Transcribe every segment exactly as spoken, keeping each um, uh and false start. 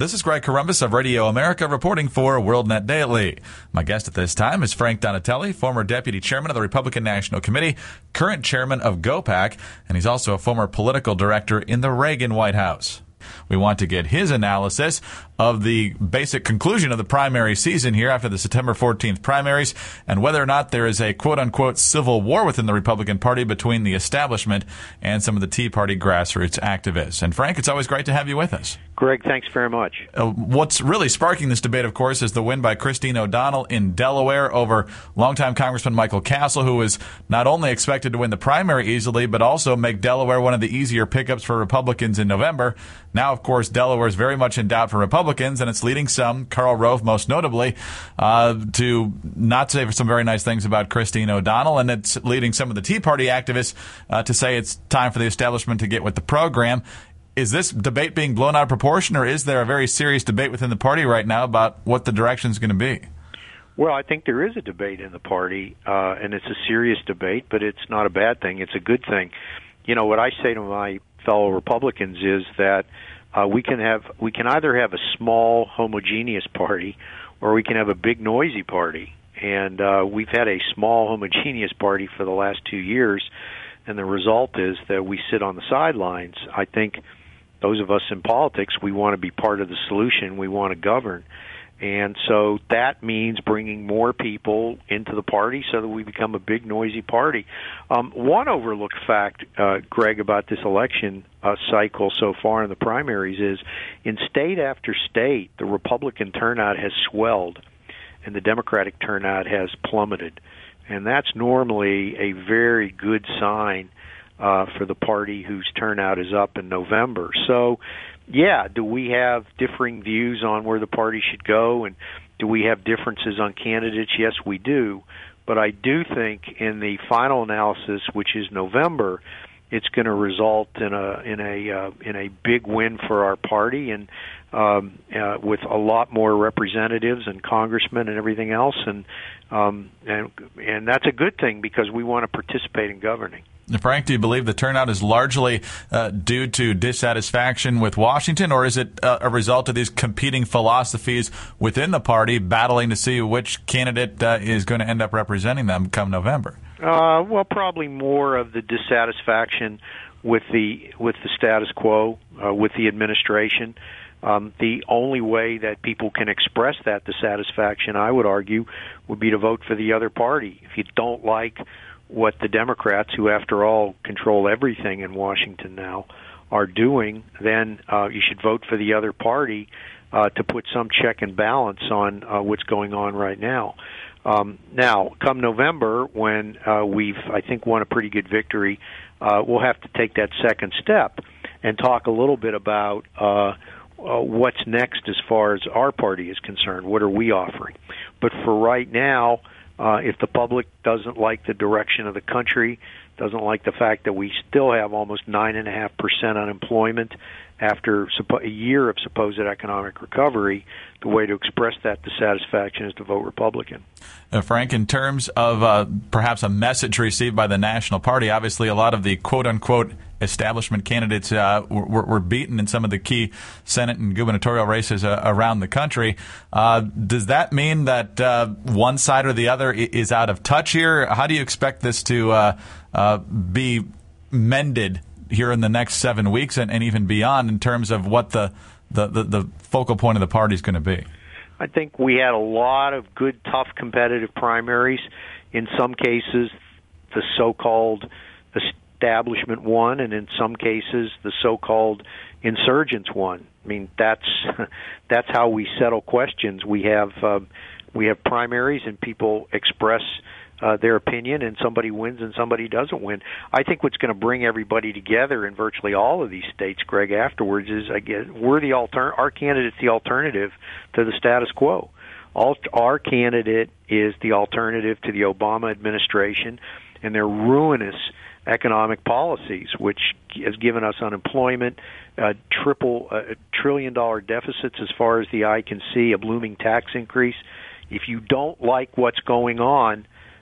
This is Greg Corombos of Radio America reporting for WorldNet Daily. My guest at this time is Frank Donatelli, former deputy chairman of the Republican National Committee, current chairman of GOPAC, and he's also a former political director in the Reagan White House. We want to get his analysis of the basic conclusion of the primary season here after the September fourteenth primaries and whether or not there is a quote-unquote civil war within the Republican Party between the establishment and some of the Tea Party grassroots activists. And Frank, it's always great to have you with us. Greg, thanks very much. Uh, what's really sparking this debate, of course, is the win by Christine O'Donnell in Delaware over longtime Congressman Michael Castle, who is not only expected to win the primary easily, but also make Delaware one of the easier pickups for Republicans in November. Now, of course, Delaware is very much in doubt for Republicans, and it's leading some, Karl Rove most notably, uh, to not say some very nice things about Christine O'Donnell, and it's leading some of the Tea Party activists uh, to say it's time for the establishment to get with the program. Is this debate being blown out of proportion, or is there a very serious debate within the party right now about what the direction is going to be? Well, I think there is a debate in the party, uh, and it's a serious debate, but it's not a bad thing. It's a good thing. You know, what I say to my fellow Republicans is that uh, we can have we can either have a small, homogeneous party, or we can have a big, noisy party. And uh, we've had a small, homogeneous party for the last two years, and the result is that we sit on the sidelines. I think those of us in politics, we want to be part of the solution. We want to govern. And so that means bringing more people into the party so that we become a big, noisy party. Um, one overlooked fact, uh, Greg, about this election uh, cycle so far in the primaries is in state after state, the Republican turnout has swelled and the Democratic turnout has plummeted. And that's normally a very good sign uh, for the party whose turnout is up in November. So, yeah, do we have differing views on where the party should go, and do we have differences on candidates? Yes, we do. But I do think in the final analysis, which is November, it's going to result in a in a uh, in a big win for our party, and um, uh, with a lot more representatives and congressmen and everything else, and um, and and that's a good thing because we want to participate in governing. Frank, do you believe the turnout is largely uh, due to dissatisfaction with Washington, or is it uh, a result of these competing philosophies within the party battling to see which candidate uh, is going to end up representing them come November? Uh, well, probably more of the dissatisfaction with the with the status quo, uh, with the administration. Um, the only way that people can express that dissatisfaction, I would argue, would be to vote for the other party. If you don't like what the Democrats, who after all control everything in Washington now, are doing, then uh, you should vote for the other party uh, to put some check and balance on uh, what's going on right now. Um, now, come November, when uh, we've, I think, won a pretty good victory, uh, we'll have to take that second step and talk a little bit about uh, uh, what's next as far as our party is concerned. What are we offering? But for right now, Uh, if the public doesn't like the direction of the country, doesn't like the fact that we still have almost nine point five percent unemployment after suppo- a year of supposed economic recovery, the way to express that dissatisfaction is to vote Republican. Uh, Frank, in terms of uh, perhaps a message received by the National Party, obviously a lot of the quote-unquote establishment candidates uh, were, were beaten in some of the key Senate and gubernatorial races uh, around the country. Uh, does that mean that uh, one side or the other is out of touch here? How do you expect this to uh, uh, be mended here in the next seven weeks and, and even beyond in terms of what the, the, the, the focal point of the party is going to be? I think we had a lot of good, tough, competitive primaries. In some cases, the so-called establishment won, and in some cases, the so-called insurgents won. I mean, that's that's how we settle questions. We have uh, we have primaries, and people express uh, their opinion, and somebody wins and somebody doesn't win. I think what's going to bring everybody together in virtually all of these states, Greg, afterwards is, I guess, we're the alter- our candidate's the alternative to the status quo. All, our candidate is the alternative to the Obama administration and their ruinous economic policies, which has given us unemployment, uh, triple uh, trillion dollar deficits as far as the eye can see, a blooming tax increase. If you don't like what's going on,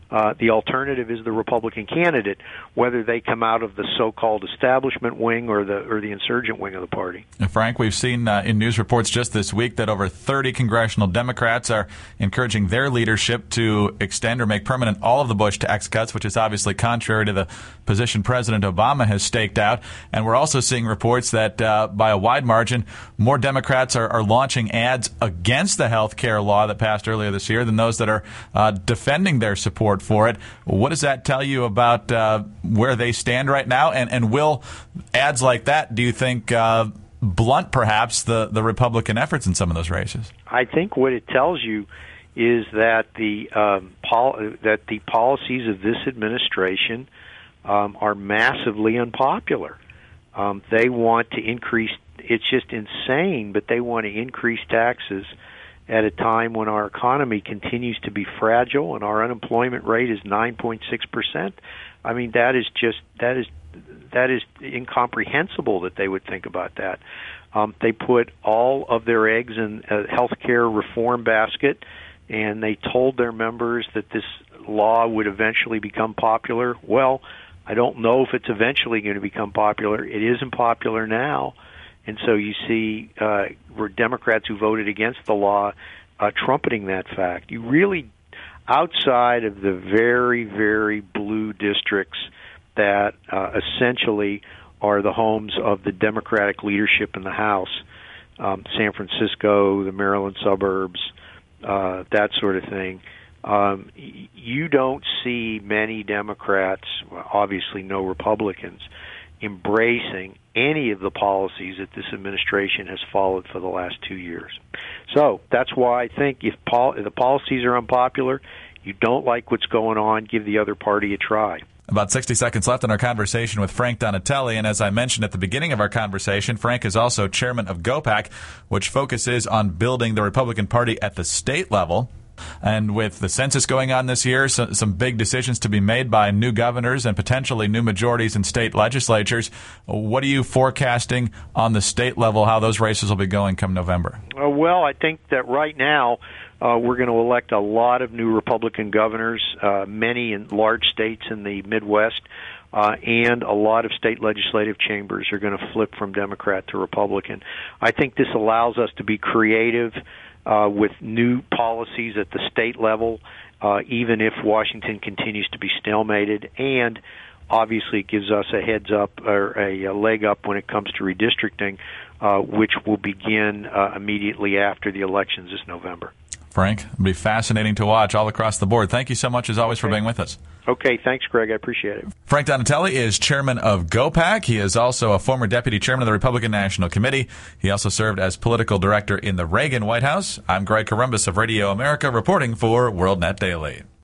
Uh, the alternative is the Republican candidate, whether they come out of the so-called establishment wing or the or the insurgent wing of the party. Frank, we've seen uh, in news reports just this week that over thirty congressional Democrats are encouraging their leadership to extend or make permanent all of the Bush tax cuts, which is obviously contrary to the position President Obama has staked out. And we're also seeing reports that uh, by a wide margin, more Democrats are, are launching ads against the health care law that passed earlier this year than those that are uh, defending their support for it. What does that tell you about uh, where they stand right now? And, and will ads like that, do you think, uh, blunt perhaps the, the Republican efforts in some of those races? I think what it tells you is that the um, pol- that the policies of this administration um, are massively unpopular. Um, they want to increase, it's just insane, but they want to increase taxes at a time when our economy continues to be fragile and our unemployment rate is nine point six percent. I mean, that is just, that is, that is incomprehensible that they would think about that. Um, they put all of their eggs in a health care reform basket, and they told their members that this law would eventually become popular. Well, I don't know if it's eventually going to become popular. It isn't popular now. And so you see uh, Democrats who voted against the law uh, trumpeting that fact. You really, outside of the very, very blue districts that uh, essentially are the homes of the Democratic leadership in the House, um, San Francisco, the Maryland suburbs, uh, that sort of thing, um, you don't see many Democrats, well, obviously no Republicans, embracing any of the policies that this administration has followed for the last two years. So that's why I think if, pol- if the policies are unpopular, you don't like what's going on, give the other party a try. About sixty seconds left in our conversation with Frank Donatelli, and as I mentioned at the beginning of our conversation, Frank is also chairman of GOPAC, which focuses on building the Republican Party at the state level. And with the census going on this year, so, some big decisions to be made by new governors and potentially new majorities in state legislatures. What are you forecasting on the state level, how those races will be going come November? Uh, well, I think that right now uh, we're going to elect a lot of new Republican governors, uh, many in large states in the Midwest, uh, and a lot of state legislative chambers are going to flip from Democrat to Republican. I think this allows us to be creative Uh, with new policies at the state level, uh, even if Washington continues to be stalemated, and obviously it gives us a heads up or a, a leg up when it comes to redistricting, uh, which will begin uh, immediately after the elections this November. Frank, it'll be fascinating to watch all across the board. Thank you so much, as always, okay. for being with us. Okay, thanks, Greg. I appreciate it. Frank Donatelli is chairman of GOPAC. He is also a former deputy chairman of the Republican National Committee. He also served as political director in the Reagan White House. I'm Greg Corombos of Radio America, reporting for WorldNet Daily.